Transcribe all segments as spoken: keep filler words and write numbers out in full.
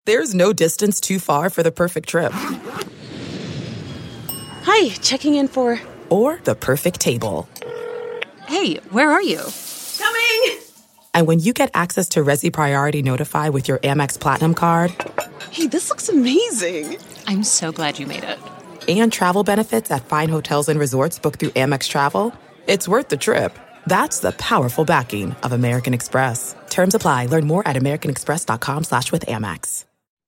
There's no distance too far for the perfect trip. Hi, checking in for... Or the perfect table. Hey, where are you? Coming! And when you get access to Resi Priority Notify with your Amex Platinum card... Hey, this looks amazing. I'm so glad you made it. And travel benefits at fine hotels and resorts booked through Amex Travel, it's worth the trip. That's the powerful backing of American Express. Terms apply. Learn more at americanexpress.com slash with Amex.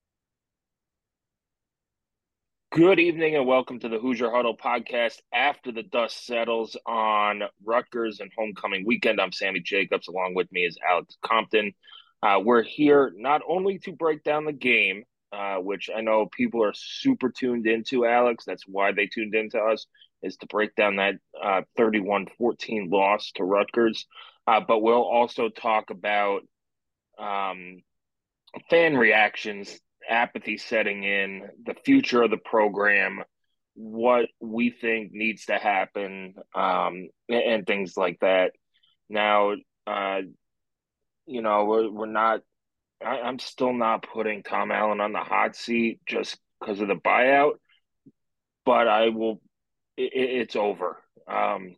Good evening and welcome to the Hoosier Huddle podcast after the dust settles on Rutgers and homecoming weekend. I'm Sammy Jacobs. Along with me is Alex Compton. Uh, we're here not only to break down the game, uh, which I know people are super tuned into, Alex. That's why they tuned into us, is to break down that uh, thirty-one fourteen loss to Rutgers. Uh, but we'll also talk about um, fan reactions, apathy setting in, the future of the program, what we think needs to happen, um, and, and things like that. Now, uh, you know, we're, we're not, I, I'm still not putting Tom Allen on the hot seat just because of the buyout, but I will, it, it's over. Um,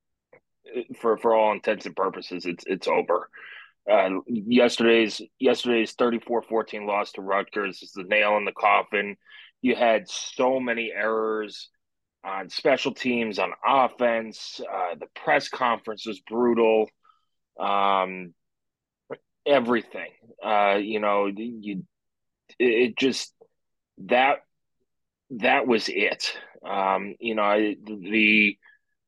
for, for all intents and purposes, it's, it's over. Uh, yesterday's yesterday's thirty-four fourteen loss to Rutgers is the nail in the coffin. You had so many errors on special teams, on offense. Uh, the press conference was brutal. Um, everything. Uh, you know, you it just that that was it. Um, you know, the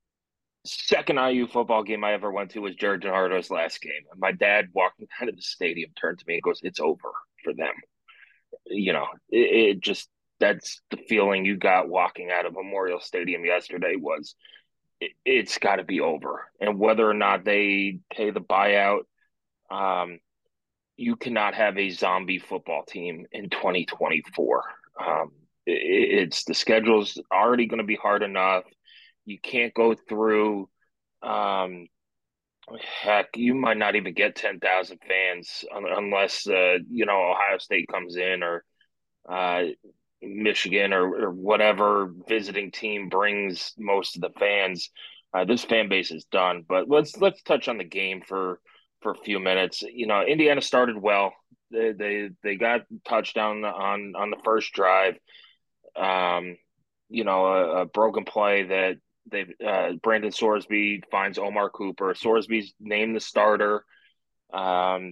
second I U football game I ever went to was Jared Gerardo's last game. And my dad walking out of the stadium turned to me and goes, "It's over for them." You know, it, it just, that's the feeling you got walking out of Memorial Stadium yesterday was it, it's got to be over. And whether or not they pay the buyout, um, you cannot have a zombie football team in twenty twenty-four. Um, it, it's the schedule's already going to be hard enough. You can't go through, um, heck, you might not even get ten thousand fans unless, uh, you know, Ohio State comes in or uh, Michigan or, or whatever visiting team brings most of the fans. Uh, this fan base is done. But let's let's touch on the game for for a few minutes. You know, Indiana started well. They they, they got touchdown on on the first drive. Um, you know, a, a broken play that they uh, Brandon Sorsby finds Omar Cooper. Sorsby's named the starter. Um,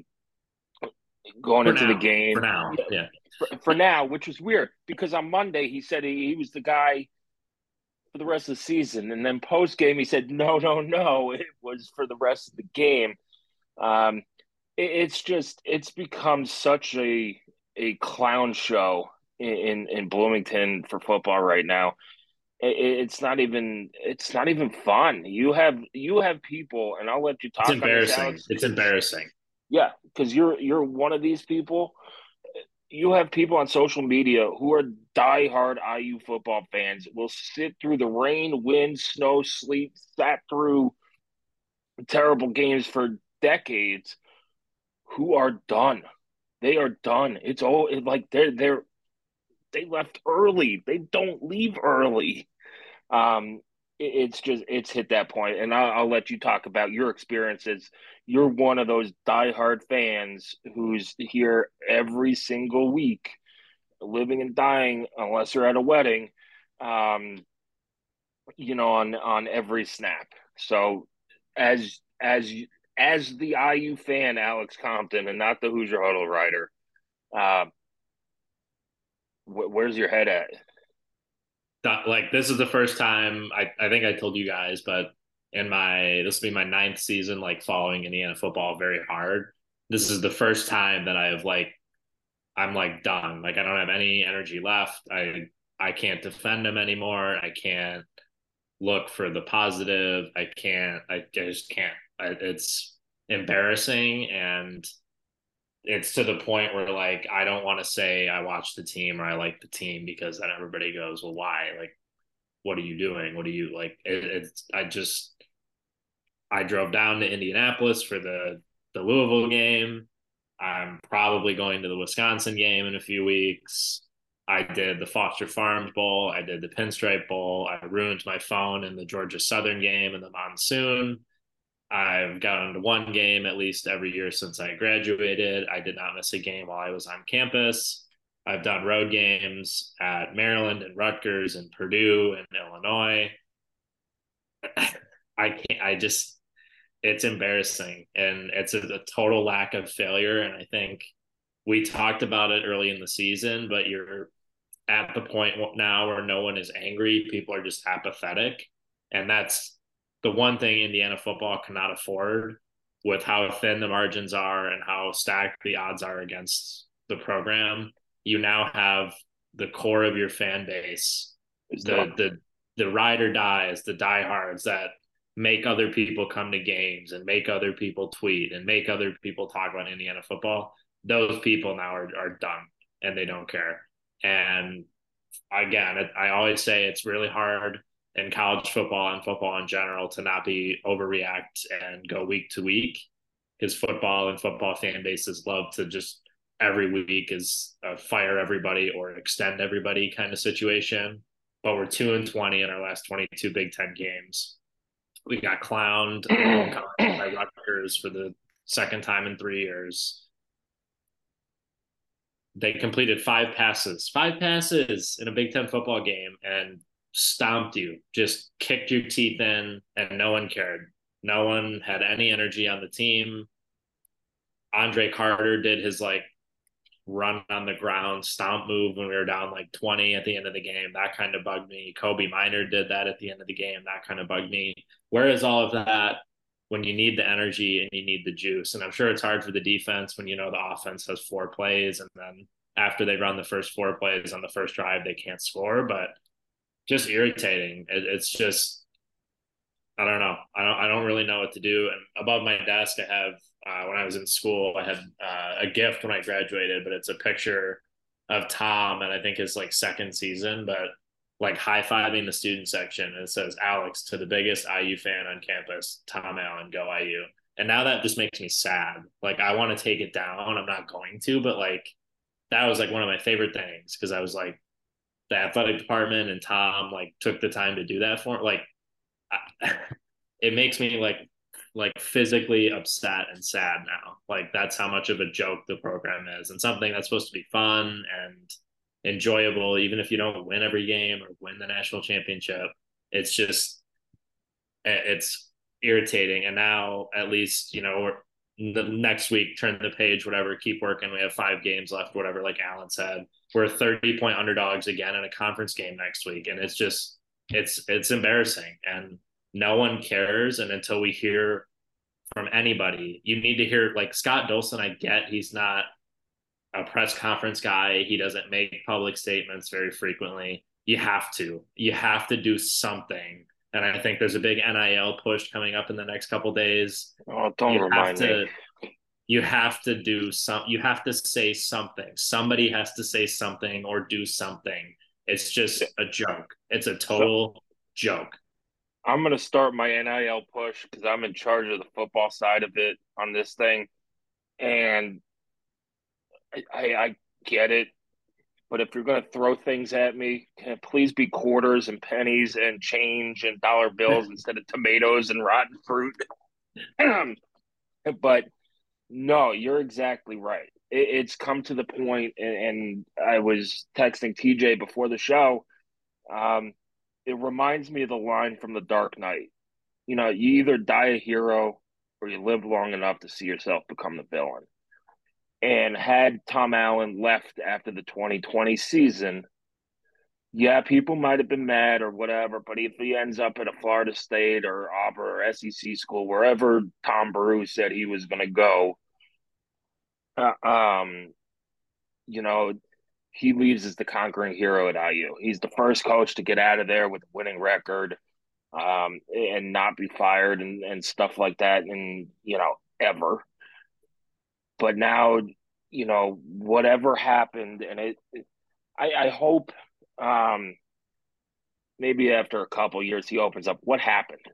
going for into now, the game for now, yeah. For, for now, which was weird because on Monday he said he, he was the guy for the rest of the season, and then post game he said no, no, no, it was for the rest of the game. Um, it, it's just it's become such a a clown show in in Bloomington for football right now. It's not even it's not even fun. You have you have people, and I'll let you talk It's on this, embarrassing. Alex. It's embarrassing. Yeah, because you're you're one of these people. You have people on social media who are diehard I U football fans, will sit through the rain, wind, snow, sleet, sat through terrible games for decades, who are done. They are done. It's all it, like they're they're they left early. They don't leave early. Um, it, it's just it's hit that point, and I'll, I'll let you talk about your experiences. You're one of those diehard fans who's here every single week, living and dying, unless you're at a wedding. Um, you know, on on every snap. So, as as as the I U fan, Alex Compton, and not the Hoosier Huddle writer, uh, wh- where's your head at? That, like, this is the first time I, I think I told you guys, but in my this will be my ninth season, like following Indiana football very hard. This is the first time that I've like I'm like done. Like I don't have any energy left. I I can't defend them anymore. I can't look for the positive. I can't. I just can't. I, it's embarrassing, and it's to the point where like I don't want to say I watch the team or I like the team because then everybody goes, well, why? Like, what are you doing? What are you like? It, it's I just I drove down to Indianapolis for the the Louisville game. I'm probably going to the Wisconsin game in a few weeks. I did the Foster Farms Bowl. I did the Pinstripe Bowl. I ruined my phone in the Georgia Southern game in the monsoon. I've gone to one game at least every year since I graduated. I did not miss a game while I was on campus. I've done road games at Maryland and Rutgers and Purdue and Illinois. I can't, I just, it's embarrassing, and it's a, a total lack of failure. And I think we talked about it early in the season, but you're at the point now where no one is angry. People are just apathetic. And that's the one thing Indiana football cannot afford, with how thin the margins are and how stacked the odds are against the program. You now have the core of your fan base, the, the, the ride or dies, the diehards that make other people come to games and make other people tweet and make other people talk about Indiana football. Those people now are, are done, and they don't care. And again, it, I always say it's really hard in college football and football in general to not be overreact and go week to week, because football and football fan bases love to just every week is a fire everybody or extend everybody kind of situation. But we're two and twenty in our last twenty-two Big Ten games. We got clowned by Rutgers for the second time in three years. They completed five passes, five passes in a Big Ten football game and stomped you, just kicked your teeth in, and no one cared. No one had any energy on the team. Andre Carter did his like run on the ground stomp move when we were down like twenty at the end of the game. That kind of bugged me. Kobe Minor did that at the end of the game. That kind of bugged me. Where is all of that when you need the energy and you need the juice? And I'm sure it's hard for the defense when you know the offense has four plays, and then after they run the first four plays on the first drive, they can't score. But just irritating. It, it's just, I don't know. I don't, I don't really know what to do. And above my desk, I have, uh, when I was in school, I had uh, a gift when I graduated, but it's a picture of Tom, and I think his like second season, but like high-fiving the student section. And it says, Alex, to the biggest I U fan on campus, Tom Allen, go I U. And now that just makes me sad. Like, I want to take it down. I'm not going to, but like, that was like one of my favorite things, because I was like, the athletic department and Tom like took the time to do that for like I, it makes me like like physically upset and sad now. Like, that's how much of a joke the program is, and something that's supposed to be fun and enjoyable, even if you don't win every game or win the national championship. It's just, it's irritating. And now at least, you know, we're, the next week, turn the page, whatever, keep working. We have five games left, whatever, like Alan said. We're thirty point underdogs again in a conference game next week. And it's just, it's, it's embarrassing, and no one cares. And until we hear from anybody, you need to hear, like Scott Dolson, I get he's not a press conference guy. He doesn't make public statements very frequently. You have to, you have to do something. And I think there's a big N I L push coming up in the next couple of days. Oh, don't you remind have to, me. You have to do some, you have to say something. Somebody has to say something or do something. It's just a joke. It's a total so, joke. I'm going to start my N I L push because I'm in charge of the football side of it on this thing. And I, I, I get it. But if you're going to throw things at me, can it please be quarters and pennies and change and dollar bills instead of tomatoes and rotten fruit? But no, you're exactly right. It, it's come to the point, and, and I was texting T J before the show. Um, it reminds me of the line from The Dark Knight. You know, you either die a hero or you live long enough to see yourself become the villain. And had Tom Allen left after the twenty twenty season, yeah, people might have been mad or whatever, but if he ends up at a Florida State or Auburn or S E C school, wherever Tom Baru said he was going to go, uh, um, you know, he leaves as the conquering hero at I U. He's the first coach to get out of there with a winning record, um, and not be fired and, and stuff like that, and, you know, ever. But now, you know, whatever happened, and it, it I, I hope um, maybe after a couple years he opens up what happened.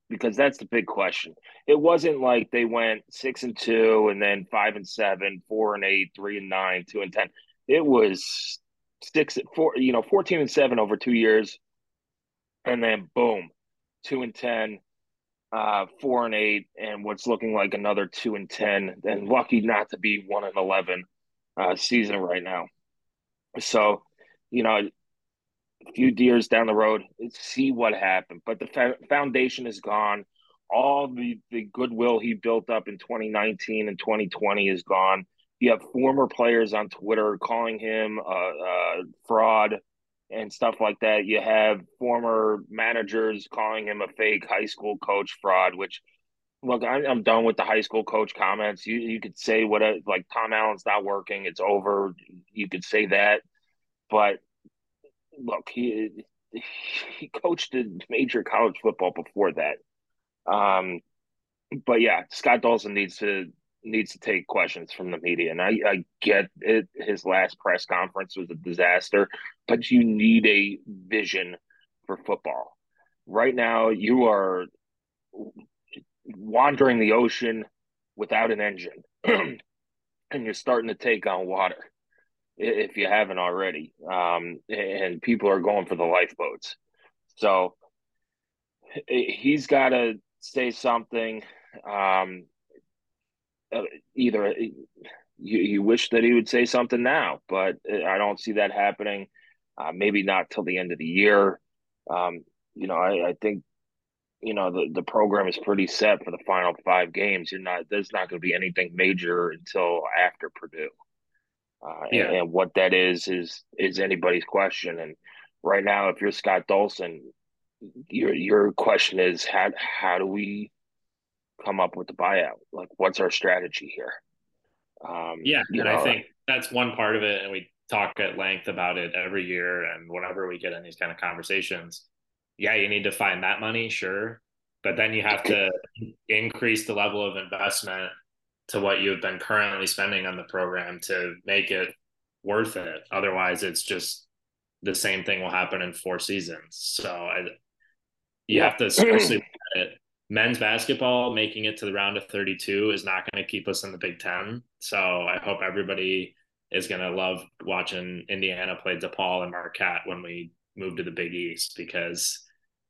because that's the big question. It wasn't like they went six and two and then five and seven, four and eight, three and nine, two and ten. It was six four, you know, fourteen and seven over two years, and then boom, two and ten, uh, four and eight, and what's looking like another two and ten. And lucky not to be one and eleven uh, season right now. So, you know, a few years down the road, see what happened. But the fa- foundation is gone. All the, the goodwill he built up in twenty nineteen and twenty twenty is gone. You have former players on Twitter calling him a, a fraud and stuff like that. You have former managers calling him a fake high school coach fraud, which, look, I, I'm done with the high school coach comments. You you could say what, like, Tom Allen's not working, it's over. You could say that. But look, he he coached in major college football before that. Um, but yeah, Scott Dolson needs to needs to take questions from the media, and I, I get it. His last press conference was a disaster, but you need a vision for football. Right now, you are wandering the ocean without an engine, and you're starting to take on water if you haven't already. Um, and people are going for the lifeboats. So he's got to say something. Um, either you, you wish that he would say something now, but I don't see that happening. Uh, maybe not till the end of the year. Um, you know, I, I think, you know, the, the program is pretty set for the final five games. You're not, there's not going to be anything major until after Purdue. Uh, Yeah. and, and what that is, is, is anybody's question. And right now, if you're Scott Dolson, your, your question is, how, how do we come up with the buyout? Like, what's our strategy here? Um, Yeah. you And know, I think that's one part of it. And we talk at length about it every year. And whenever we get in these kind of conversations, yeah, you need to find that money, sure. But then you have to increase the level of investment to what you've been currently spending on the program to make it worth it. Otherwise, it's just the same thing will happen in four seasons. So I, you yeah. have to especially look at it. Men's basketball making it to the round of thirty-two is not going to keep us in the Big Ten. So I hope everybody is going to love watching Indiana play DePaul and Marquette when we move to the Big East, because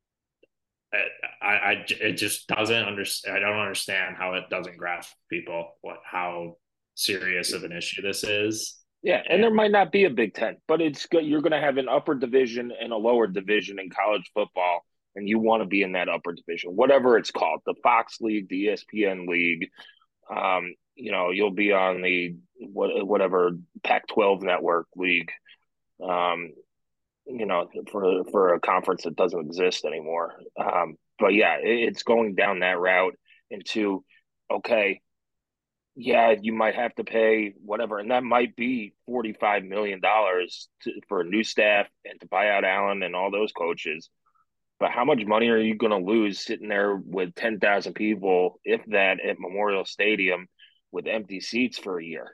I, I, it just doesn't understand. I don't understand how it doesn't grasp people what how serious of an issue this is. Yeah, and, and there might not be a Big Ten, but it's good. You're going to have an upper division and a lower division in college football, and you want to be in that upper division, whatever it's called, the Fox League, the E S P N League. Um, you know, you'll be on the what, whatever Pac twelve network league. Um, you know, for for a conference that doesn't exist anymore. Um, but yeah, it, it's going down that route into, okay, yeah, you might have to pay whatever, and that might be forty-five million dollars for a new staff and to buy out Allen and all those coaches. But how much money are you going to lose sitting there with ten thousand people, if that, at Memorial Stadium with empty seats for a year,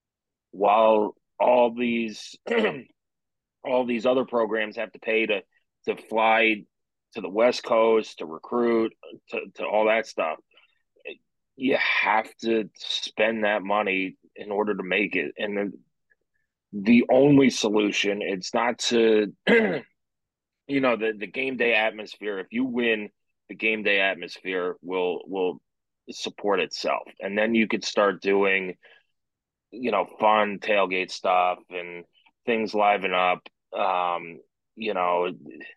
while all these all these other programs have to pay to to fly to the West Coast, to recruit, to, to all that stuff? You have to spend that money in order to make it. And the, the only solution, it's not to, you know, the, the game day atmosphere. If you win, the game day atmosphere will will support itself. And then you could start doing, you know, fun tailgate stuff and things liven up. Um, you know,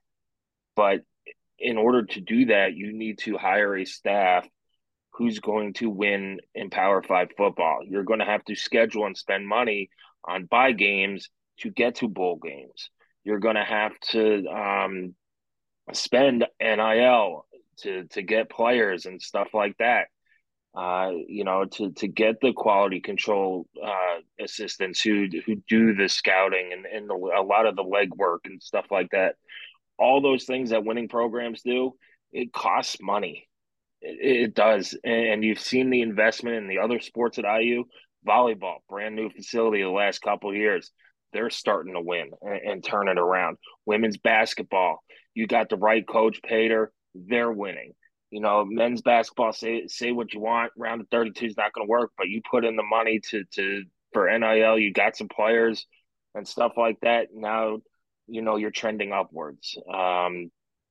but in order to do that, you need to hire a staff who's going to win in Power Five football. You're going to have to schedule and spend money on buy games to get to bowl games. You're going to have to um, spend N I L to to get players and stuff like that. Uh, you know, to to get the quality control uh, assistants who who do the scouting and, and the, a lot of the legwork and stuff like that. All those things that winning programs do, it costs money. It, it does, and, and you've seen the investment in the other sports at I U. Volleyball, brand new facility the last couple of years. They're starting to win and, and turn it around. Women's basketball, you got the right coach, Pater. They're winning. You know, men's basketball, say say what you want, round of thirty-two is not going to work, but you put in the money to to for N I L, you got some players and stuff like that. Now, you know, you're trending upwards. Um,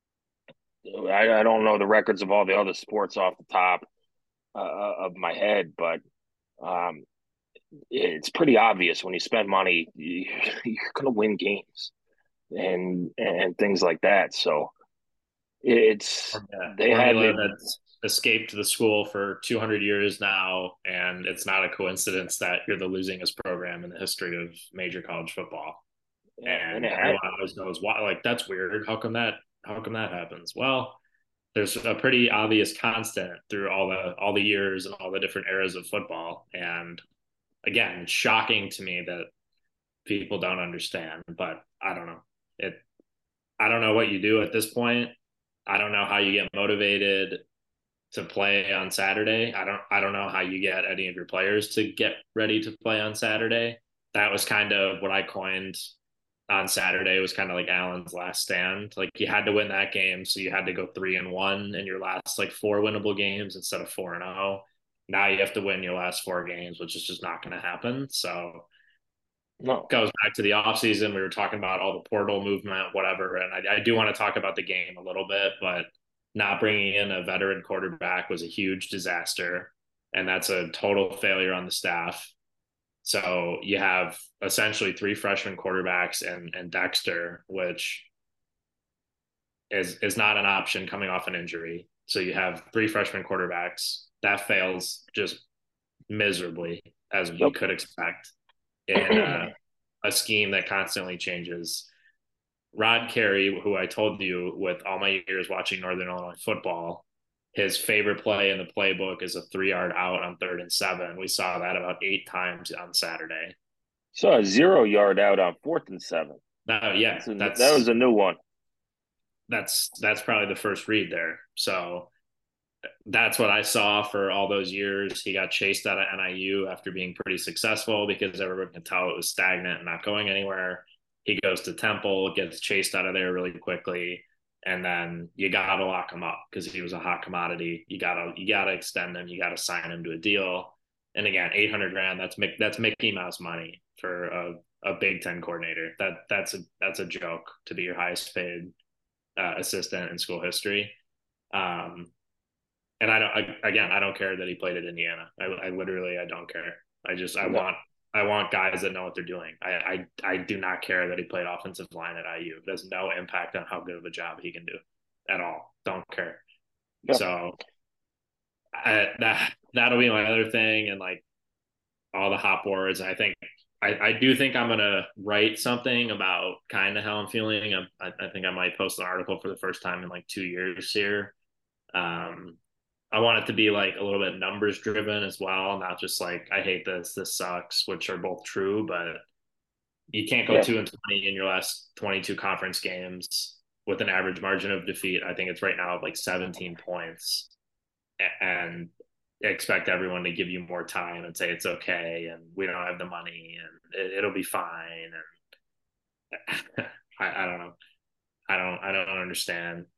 I, I don't know the records of all the other sports off the top uh, of my head, but um, it's pretty obvious when you spend money, you, you're going to win games and and things like that. So it's Yeah. they had Formula it. that's escaped the school for two hundred years now, and it's not a coincidence that you're the losingest program in the history of major college football. And it And had everyone always knows why. Like, that's weird. How come that? How come that happens? Well, there's a pretty obvious constant through all the all the years and all the different eras of football. And again, it's shocking to me that people don't understand. But I don't know. It. I don't know what you do at this point. I don't know how you get motivated to play on Saturday. I don't I don't know how you get any of your players to get ready to play on Saturday. That was kind of what I coined on Saturday. It was kind of like Allen's last stand. Like, you had to win that game, so you had to go three and one in your last like four winnable games instead of four and oh. Now you have to win your last four games, which is just not going to happen. So no. goes back to the offseason. We were talking about all the portal movement, whatever. And I, I do want to talk about the game a little bit, but not bringing in a veteran quarterback was a huge disaster. And that's a total failure on the staff. So you have essentially three freshman quarterbacks and, and Dexter, which is, is not an option coming off an injury. So you have three freshman quarterbacks. That fails just miserably, as we Yep. could expect in uh, a scheme that constantly changes. Rod Carey, who I told you with all my years watching Northern Illinois football, his favorite play in the playbook is a three-yard out on third and seven. We saw that about eight times on Saturday. Saw a zero yard out on fourth and seven. No, yeah, that's a, that's that was a new one. That's that's probably the first read there. So that's what I saw for all those years. He got chased out of N I U after being pretty successful because everyone could tell it was stagnant and not going anywhere. He goes to Temple, gets chased out of there really quickly, and then you gotta lock him up because he was a hot commodity. You gotta you gotta extend him. You gotta sign him to a deal. And again, eight hundred grand. That's that's Mickey Mouse money for a, a Big Ten coordinator. That that's a that's a joke to be your highest paid uh, assistant in school history. Um, and I don't I, again I don't care that he played at Indiana. I, I literally I don't care. I just I no. want. I want guys that know what they're doing. I, I I do not care that he played offensive line at I U. It has no impact on how good of a job he can do at all. Don't care. Yeah. So I, that that'll be my other thing, and like all the hot boards. I think I, I do think I'm gonna write something about kind of how I'm feeling. I, I think I might post an article for the first time in like two years here. Um, I want it to be like a little bit numbers driven as well, not just like I hate this, this sucks, which are both true, but you can't go yeah. two and twenty in your last twenty-two conference games with an average margin of defeat. I think it's right now of like seventeen points, and expect everyone to give you more time and say it's okay and we don't have the money and it, it'll be fine. And I, I don't know. I don't I don't understand.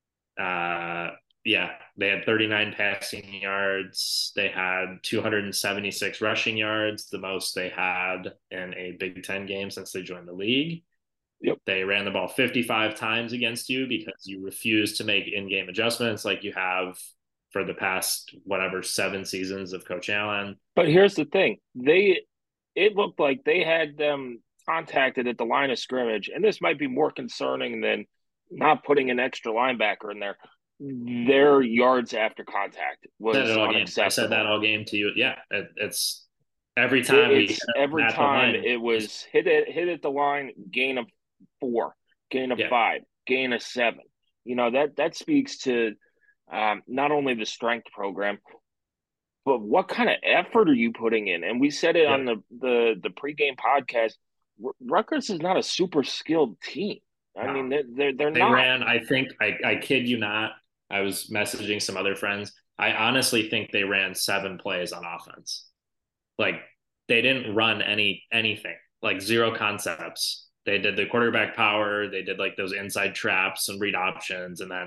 Uh Yeah, they had thirty-nine passing yards. They had two hundred seventy-six rushing yards, the most they had in a Big Ten game since they joined the league. Yep. They ran the ball fifty-five times against you because you refused to make in-game adjustments like you have for the past, whatever, seven seasons of Coach Allen. But here's the thing. They, it looked like they had them contacted at the line of scrimmage, and this might be more concerning than not putting an extra linebacker in there. Their yards after contact was unacceptable. I said that all game to you. Yeah, it, it's every time. It's we every time it was hit it hit at the line, gain of four, gain of yeah. five, gain of seven. You know that that speaks to um, not only the strength program, but what kind of effort are you putting in? And we said it yeah. on the the the pregame podcast. R- Rutgers is not a super skilled team. I no. mean, they're they're, they're they not. ran. I think I I kid you not. I was messaging some other friends. I honestly think they ran seven plays on offense. Like, they didn't run any anything, like zero concepts. They did the quarterback power. They did like those inside traps and read options. And then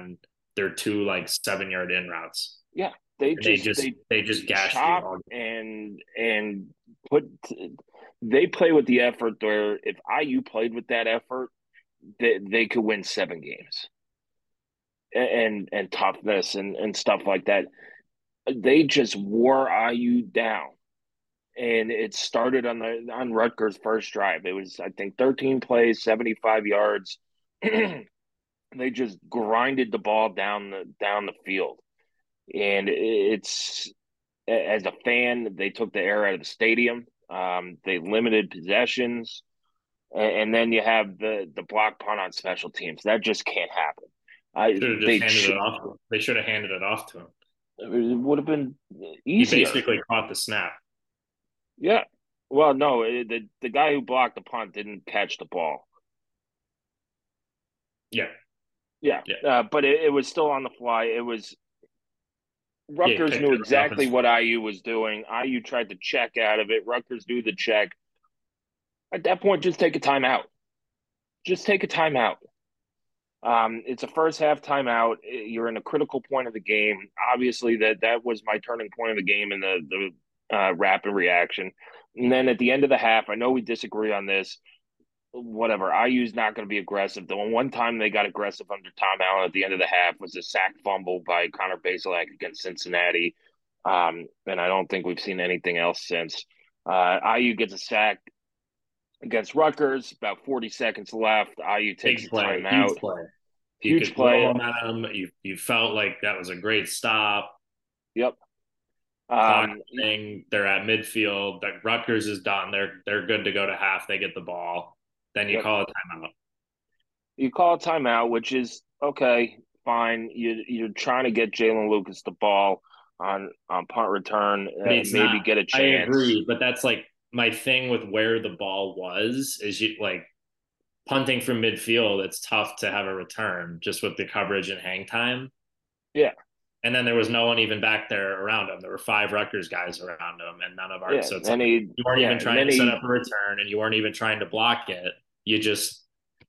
their two like seven yard in routes. Yeah, they And they just just they they just gashed you chop all. and and put. They play with the effort. Where if I U played with that effort, they they could win seven games. And and toughness and and stuff like that. They just wore I U down. And it started on the on Rutgers' first drive. It was, I think, thirteen plays, seventy-five yards. They just grinded the ball down the down the field. And it's, as a fan, they took the air out of the stadium. Um, they limited possessions, and, and then you have the the block punt on special teams. That just can't happen. I Should have just they handed ch- it off. To him. They should have handed it off to him. It would have been He easier. basically caught the snap. Yeah. Well, no, it, the the guy who blocked the punt didn't catch the ball. Yeah. Yeah, Yeah. Uh, but it, it was still on the fly. It was Rutgers Yeah, knew picked it up exactly his what foot. I U was doing. I U tried to check out of it. Rutgers knew the check. At that point, just take a timeout. Just take a timeout. Um, it's a first half timeout. You're in a critical point of the game. Obviously, that that was my turning point of the game in the the uh, rapid reaction. And then at the end of the half, I know we disagree on this. Whatever. I U's not going to be aggressive. The one time they got aggressive under Tom Allen at the end of the half was a sack fumble by Connor Bazelak against Cincinnati. Um, and I don't think we've seen anything else since. Uh, I U gets a sack against Rutgers, about forty seconds left. I U takes Big a play, timeout. huge play. You Huge could play. roll momentum. You you felt like that was a great stop. Yep. Clock Um, thing. They're at midfield. That Rutgers is done. They're they're good to go to half. They get the ball. Then you Yep. call a timeout. you call a timeout, which is okay, fine. You you're trying to get Jalen Lucas the ball on on punt return, uh, But it's maybe not. get a I chance. agree, but that's like my thing with where the ball was is you like punting from midfield. It's tough to have a return just with the coverage and hang time. Yeah. And then there was no one even back there around him. There were five Rutgers guys around him, and none of our. Yeah, So it's and like he you weren't yeah, even and trying then to set he up a return, and you weren't even trying to block it. You just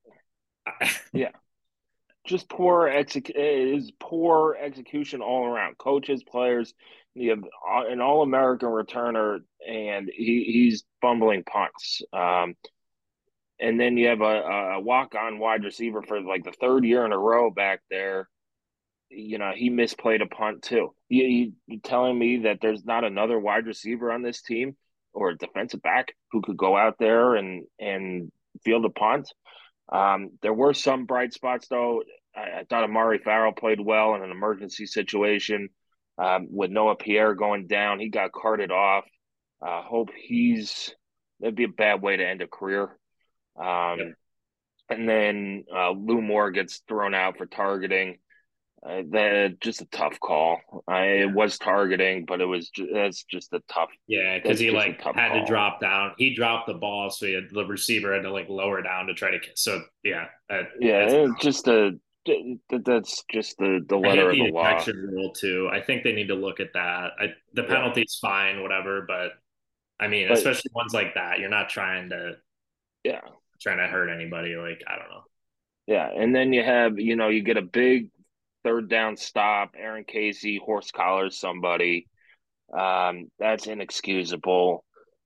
yeah, just poor exec is poor execution all around. Coaches, players. You have an All American returner, and he he's fumbling punts. Um, and then you have a, a walk on wide receiver for like the third year in a row back there. You know, he misplayed a punt too. You, you, you telling me that there's not another wide receiver on this team or a defensive back who could go out there and and field a punt? Um, there were some bright spots though. I, I thought Amari Farrell played well in an emergency situation um, with Noah Pierre going down. He got carted off. Uh, hope he's that'd be a bad way to end a career. Um, yeah. and then uh, Lou Moore gets thrown out for targeting. Uh, that just a tough call. Uh, it was targeting, but it was just, that's just a tough. Yeah, because That's he just like a tough had call. to drop down. He dropped the ball, so he had, the receiver had to like lower down to try to. So yeah, that, Yeah, that's it's just a that's just the the I hate letter of the the law. ejection rule too. I think they need to look at that. I, the Yeah. penalty's fine, whatever, but I mean, But- especially ones like that, you're not trying to Yeah, trying to hurt anybody. Like I don't know. yeah, and then you have you know you get a big third down stop. Aaron Casey horse collars somebody. Um, that's inexcusable.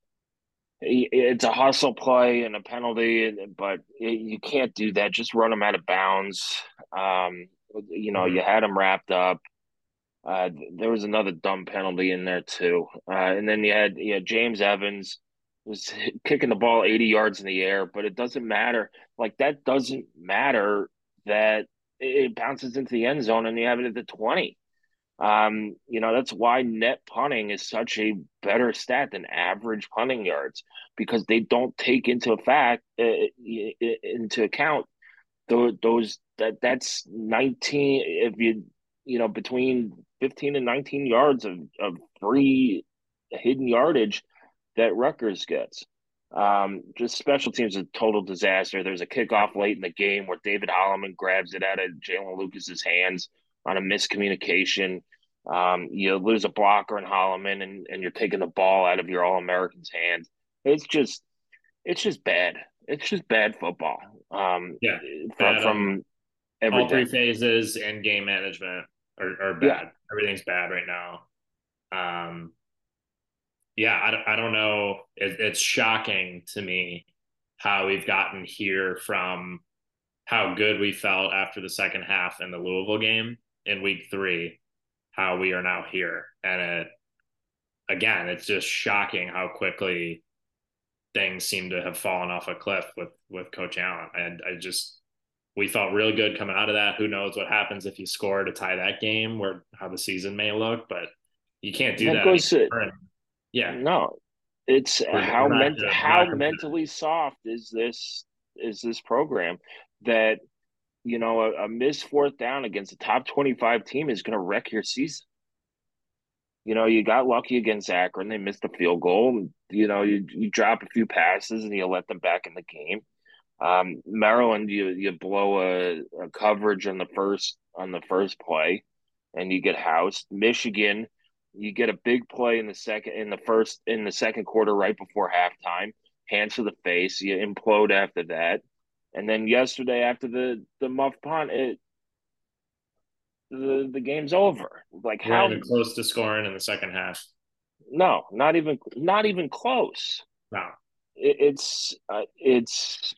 It's a hustle play and a penalty, but you can't do that. Just run them out of bounds. Um, you know, Mhm. you had them wrapped up. Uh, there was another dumb penalty in there too. Uh, and then you had you had James Evans was kicking the ball eighty yards in the air, but it doesn't matter. Like that doesn't matter that it bounces into the end zone and you have it at the twenty. Um, you know, that's why net punting is such a better stat than average punting yards because they don't take into fact uh, into account those, those that that's nineteen if you you know between fifteen and nineteen yards of, of free hidden yardage that Rutgers gets. Um, just special teams is a total disaster. There's a kickoff late in the game where David Holloman grabs it out of Jalen Lucas's hands on a miscommunication. Um, you lose a blocker in Holloman and, and you're taking the ball out of your All American's hands. It's just it's just bad. It's just bad football. Um, Yeah, from bad from on- all three everything. phases and game management are, are Yeah. bad. Everything's bad right now. Um, yeah, I don't, I don't know. It, it's shocking to me how we've gotten here from how good we felt after the second half in the Louisville game in week three, how we are now here. And it, again, it's just shocking how quickly things seem to have fallen off a cliff with, with Coach Allen. And I just, we felt real good coming out of that. Who knows what happens if you score to tie that game, where how the season may look, but you can't do That that goes to, anymore. Yeah. no, it's We're, how we're not ment gonna, we're how not gonna mentally soft is this is this program that, you know, a, a missed fourth down against a top twenty-five team is going to wreck your season. You know, you got lucky against Akron. They missed a field goal. You know, you, you drop a few passes and you let them back in the game. Um, Maryland, you you blow a, a coverage on the first on the first play, and you get housed. Michigan, you get a big play in the second in the first in the second quarter right before halftime, hands to the face. You implode after that, and then yesterday after the the muff punt, it the the game's over. Like we're not how? even close to scoring in the second half. No, not even not even close. No. It, it's uh, it's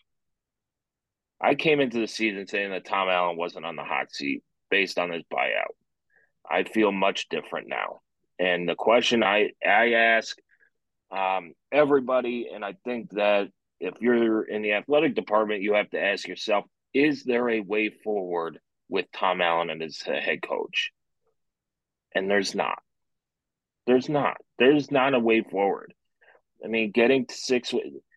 I came into the season saying that Tom Allen wasn't on the hot seat based on his buyout. I feel much different now. And the question I I ask um, everybody, and I think that if you're in the athletic department, you have to ask yourself: is there a way forward with Tom Allen and his head coach? And there's not. There's not. There's not a way forward. I mean, getting to six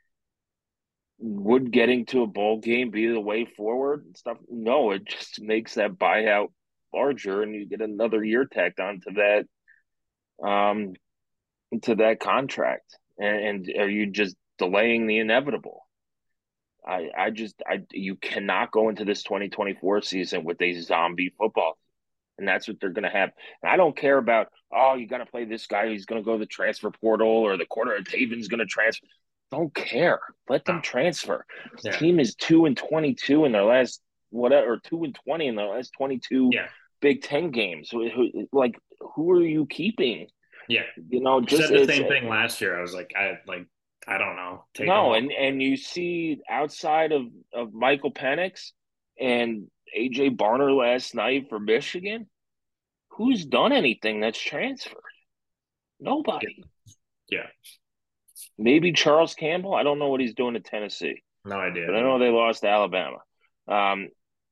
would getting to a bowl game be the way forward and stuff? No, it just makes that buyout larger, and you get another year tacked onto that, um, to that contract, and, and are you just delaying the inevitable? I, I just, I, you cannot go into this twenty twenty-four season with a zombie football, and that's what they're going to have. And I don't care about, oh, you got to play this guy. He's going to go to the transfer portal, or the corner of Taven's going to transfer. Don't care. Let them transfer. Yeah. This team is two and twenty-two in their last whatever, or two and twenty in their last twenty-two yeah. Big Ten games. Like, who are you keeping? Yeah. You know, you just said the same thing last year. I was like, I like, I don't know. Take no, and and you see outside of of Michael Penix and A J Barner last night for Michigan, who's done anything that's transferred? Nobody. Yeah. yeah. Maybe Charles Campbell. I don't know what he's doing at Tennessee. No idea. But I know they lost to Alabama. Um,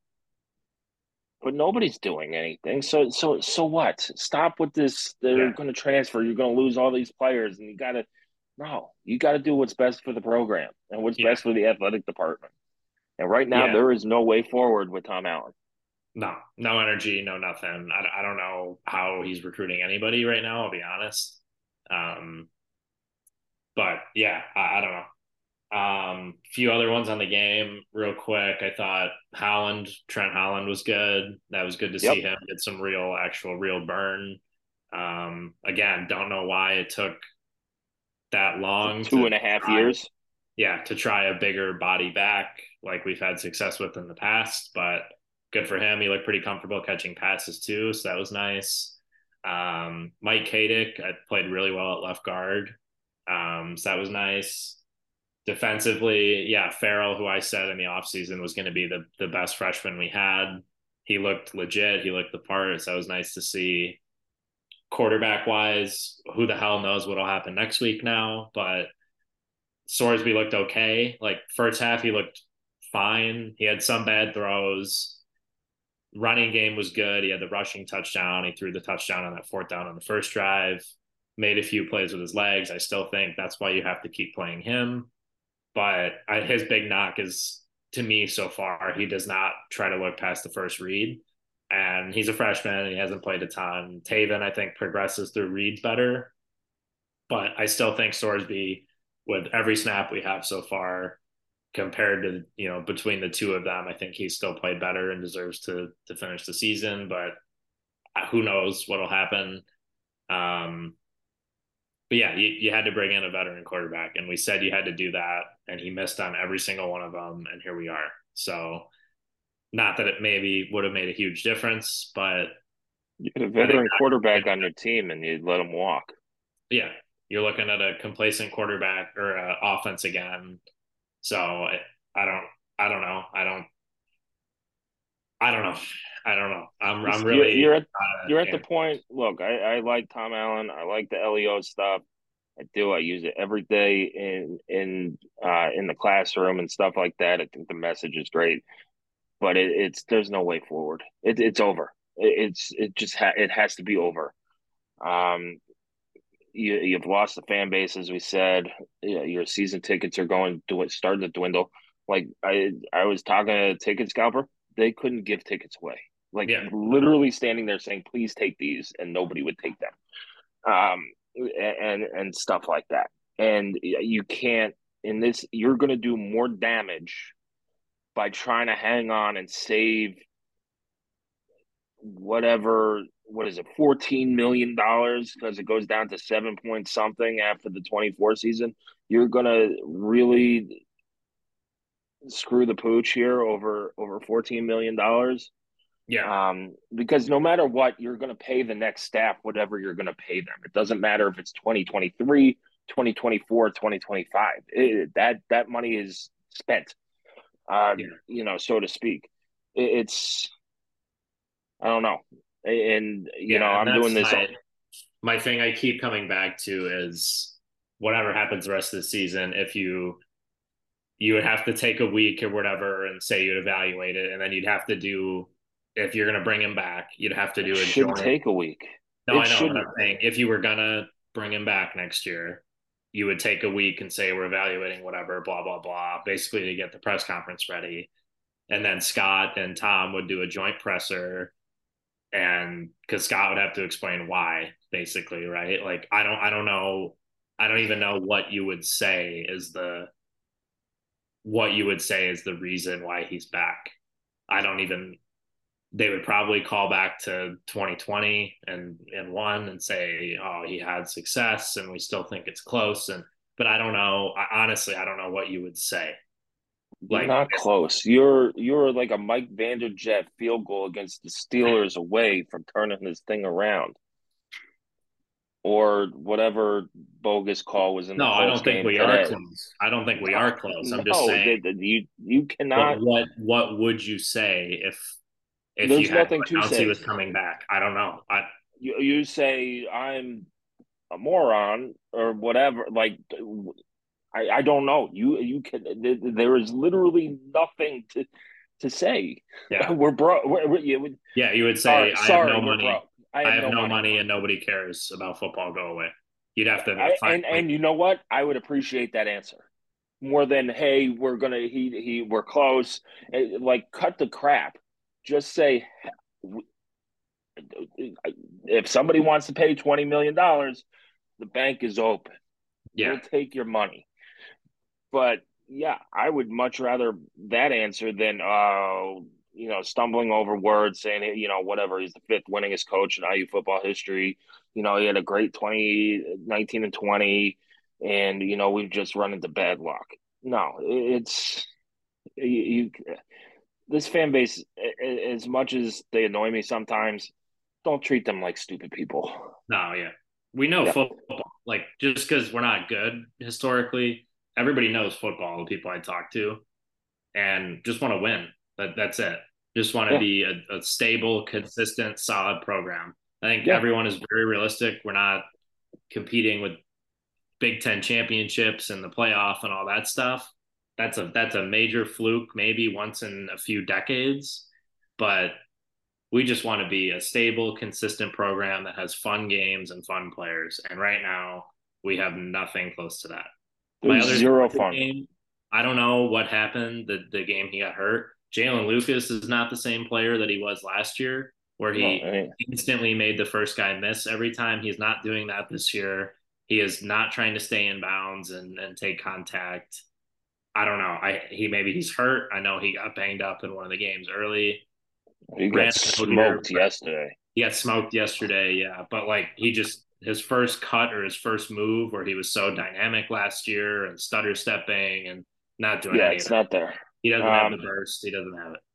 but nobody's doing anything. So so so what? Stop with this. They're yeah. going to transfer. You're going to lose all these players, and you got to no. You got to do what's best for the program and what's yeah. best for the athletic department. And right now, yeah. there is no way forward with Tom Allen. No, no energy, no nothing. I, I don't know how he's recruiting anybody right now. I'll be honest. Um, but yeah, I, I don't know. Um, a few other ones on the game real quick. I thought Holland, Trent Holland was good. That was good to yep. see him get some real, actual, real burn. Um, again, don't know why it took that long. Two and a half try, years. Yeah, to try a bigger body back like we've had success with in the past, but good for him. He looked pretty comfortable catching passes too, so that was nice. Um, Mike Kadick played really well at left guard, um, so that was nice. Defensively, yeah, Farrell, who I said in the offseason was going to be the, the best freshman we had. He looked legit. He looked the part, so that was nice to see. Quarterback-wise, who the hell knows what will happen next week now, but Sorsby looked okay. Like, first half, he looked fine. He had some bad throws. Running game was good. He had the rushing touchdown. He threw the touchdown on that fourth down on the first drive. Made a few plays with his legs. I still think that's why you have to keep playing him. But I, his big knock is, to me so far, he does not try to look past the first read. And he's a freshman and he hasn't played a ton. Taven, I think, progresses through reads better. But I still think Sorsby, with every snap we have so far, compared to, you know, between the two of them, I think he's still played better and deserves to to finish the season. But who knows what will happen. Um, but yeah, you, you had to bring in a veteran quarterback, and we said you had to do that, and he missed on every single one of them, and here we are. So Not that it maybe would have made a huge difference, but You had a I think veteran quarterback on your team, and you let him walk. yeah, you're looking at a complacent quarterback or uh, offense again. So I, I don't, I don't know. I don't, I don't know. I don't know. I'm, I'm You're, really, you're at uh, you're at the and point. Look, I, I like Tom Allen. I like the L E O stuff. I do. I use it every day in in uh, in the classroom and stuff like that. I think the message is great, but it, it's there's no way forward. It, it's over. It, it's it just ha- it has to be over. Um, you you've lost the fan base, as we said. Yeah, your season tickets are going to starting to dwindle. Like I I was talking to a ticket scalper, they couldn't give tickets away. Like yeah, literally standing there saying, "Please take these," and nobody would take them. Um, and and stuff like that. And you can't in this. You're going to do more damage by trying to hang on and save whatever what is it fourteen million dollars because it goes down to seven point something after the twenty-four season. You're gonna really screw the pooch here over over fourteen million dollars. yeah, Um, because no matter what, you're going to pay the next staff whatever you're going to pay them. It doesn't matter if it's twenty twenty-three, twenty twenty-four, twenty twenty-five. It, that that money is spent, uh, yeah. you know, so to speak. It, it's I don't know, and you know, Yeah. And I'm doing that's this. my, my thing I keep coming back to is whatever happens the rest of the season, if you, you would have to take a week or whatever and say you'd evaluate it. And then you'd have to do, if you're going to bring him back, you'd have to It do a shouldn't joint. take a week. No, It I know what shouldn't. I'm saying. If you were gonna bring him back next year, you would take a week and say we're evaluating whatever, blah blah blah, basically to get the press conference ready. And then Scott and Tom would do a joint presser, and because Scott would have to explain why, basically, right? Like I don't, I don't know, I don't even know what you would say is the what you would say is the reason why he's back. I don't even they would probably call back to twenty twenty and and one and say, oh, he had success and we still think it's close. And but I don't know. I, honestly, I don't know what you would say. You're Like, not close. You're you're like a Mike Vanderjet field goal against the Steelers away from turning this thing around, or whatever bogus call was in the no, I Colts don't think game we are today. close. I don't think we No, are close. I'm just no, saying. the, the, you you But cannot. what what would you say if if you There's had to nothing to announce he say. was coming back? I don't know. I You you say I'm a moron or whatever. Like I I don't know. You you can. There is literally nothing to to say. yeah. We're broke. We're, we're, Yeah, you would say sorry, I have no sorry, we're money. broke. I I have have no no money. money and nobody cares about football. Go away. You'd have to I find and and you know what? I would appreciate that answer more than hey, we're gonna he he we're close. Eh, Like cut the crap. Just say if somebody wants to pay twenty million dollars, the bank is open. yeah. We'll take your money. But yeah, I would much rather that answer than uh you know stumbling over words saying you know whatever he's the fifth winningest coach in I U football history. You know he had a great twenty nineteen and twenty, and you know we've just run into bad luck. No, it's you. you this fan base, as much as they annoy me sometimes, don't treat them like stupid people. No, yeah. We know Yeah, football. Like just because we're not good historically, everybody knows football, the people I talk to, and just want to win. That that's it. Just want to yeah, be a, a stable, consistent, solid program. I think yeah. everyone is very realistic. We're not competing with Big Ten championships and the playoff and all that stuff. That's a that's a major fluke, maybe once in a few decades. But we just want to be a stable, consistent program that has fun games and fun players. And right now, we have nothing close to that. My There's other zero fun. game, I don't know what happened the, the game he got hurt. Jalen Lucas is not the same player that he was last year, where No, he I mean, instantly made the first guy miss every time. He's not doing that this year. He is not trying to stay in bounds and, and take contact. I don't know. I he maybe he's hurt. I know he got banged up in one of the games early. he got Brandon Odier, smoked yesterday. he got smoked yesterday, yeah. But like he just his first cut or his first move where he was so dynamic last year and stutter stepping and not doing Yeah, any of it's that. not there. He doesn't have the Um, burst. He doesn't have it.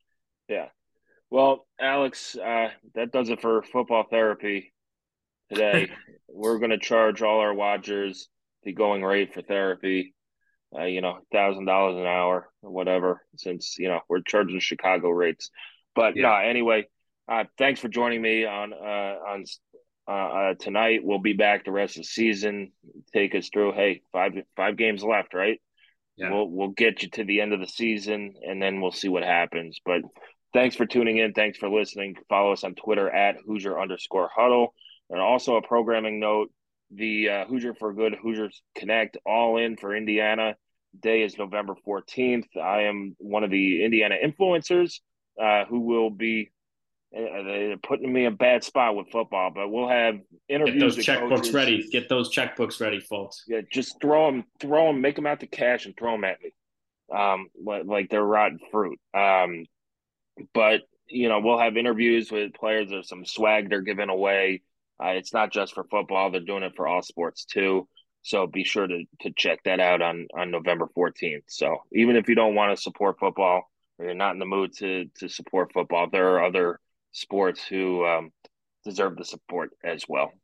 Yeah. Well, Alex, uh, that does it for football therapy today. We're going to charge all our watchers the going rate for therapy, uh, you know, thousand dollars an hour or whatever, since you know we're charging Chicago rates. But no, Yeah. anyway, uh, thanks for joining me on uh, on uh, uh, tonight. We'll be back the rest of the season. Take us through. Hey, five five games left, right? Yeah. We'll we'll get you to the end of the season, and then we'll see what happens. But thanks for tuning in. Thanks for listening. Follow us on Twitter at Hoosier underscore Huddle, and also a programming note: the uh, Hoosier for Good Hoosiers Connect All In for Indiana day is November fourteenth. I am one of the Indiana influencers uh, who will be uh, they're putting me in a bad spot with football, but we'll have Get interviews those with checkbooks coaches. ready. Get those checkbooks ready, folks. Yeah, just throw them, throw them, make them out to cash and throw them at me, um, like, like they're rotten fruit. Um, but you know, we'll have interviews with players. There's some swag they're giving away. Uh, it's not just for football; they're doing it for all sports too. So be sure to to check that out on on November fourteenth. So even if you don't want to support football or you're not in the mood to to support football, there are other sports who um, deserve the support as well.